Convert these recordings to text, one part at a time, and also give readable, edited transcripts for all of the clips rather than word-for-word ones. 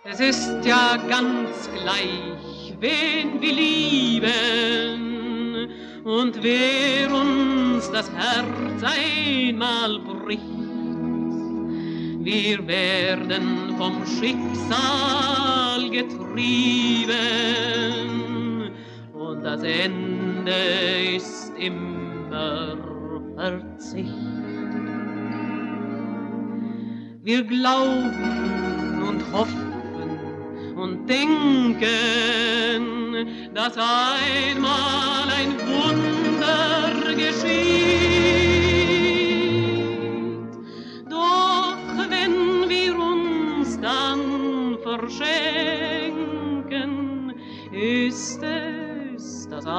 Es ist ja ganz gleich, wen wir lieben, und wer uns das Herz einmal bricht. Wir werden vom Schicksal getrieben, und das Ende ist immer Verzicht. Wir glauben und hoffen und denken, dass einmal ein Wunder geschieht. Doch wenn wir uns dann verschenken, ist es das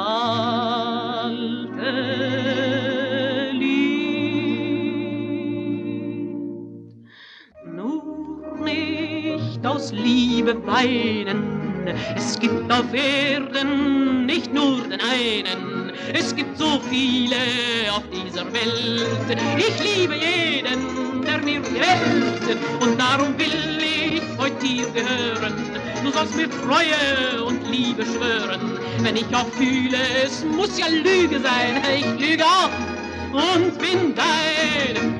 alte Lied. Nur nicht aus Liebe weinen, es gibt auf Erden nicht nur den einen, es gibt so viele auf dieser Welt. Ich liebe jeden, der mir gefällt, und darum will ich heute dir gehören. Du sollst mir Treue und Liebe schwören. Wenn ich auch fühle, es muss ja Lüge sein, ich lüge auch und bin dein.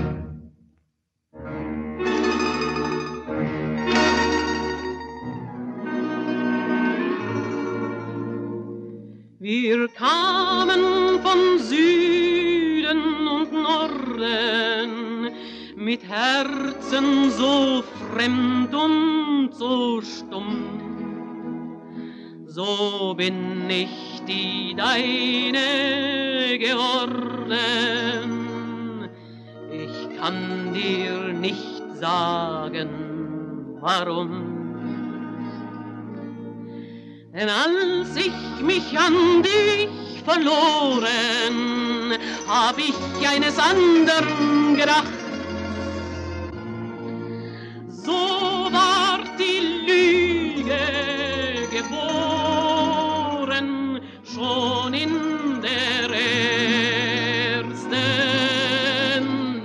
Wir kamen von Süden und Norden, mit Herzen so fremd und so stumm. So bin ich die Deine geworden. Ich kann dir nicht sagen, warum. Denn als ich mich an dich verloren, hab ich eines anderen gedacht. So war die Lüge geboren, schon in der ersten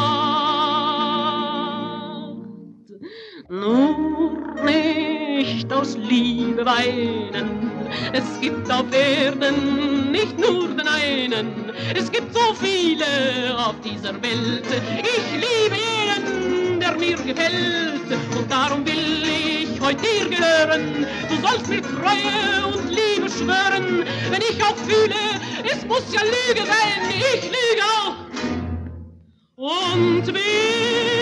Nacht. Nur nicht aus Liebe weinen, es gibt auf Erden nicht nur den einen, es gibt so viele auf dieser Welt. Ich liebe jeden, der mir gefällt, und darum will ich heute dir gehören. Du sollst mir Treue und Liebe schwören. Wenn ich auch fühle, es muss ja Lüge sein, ich lüge auch und will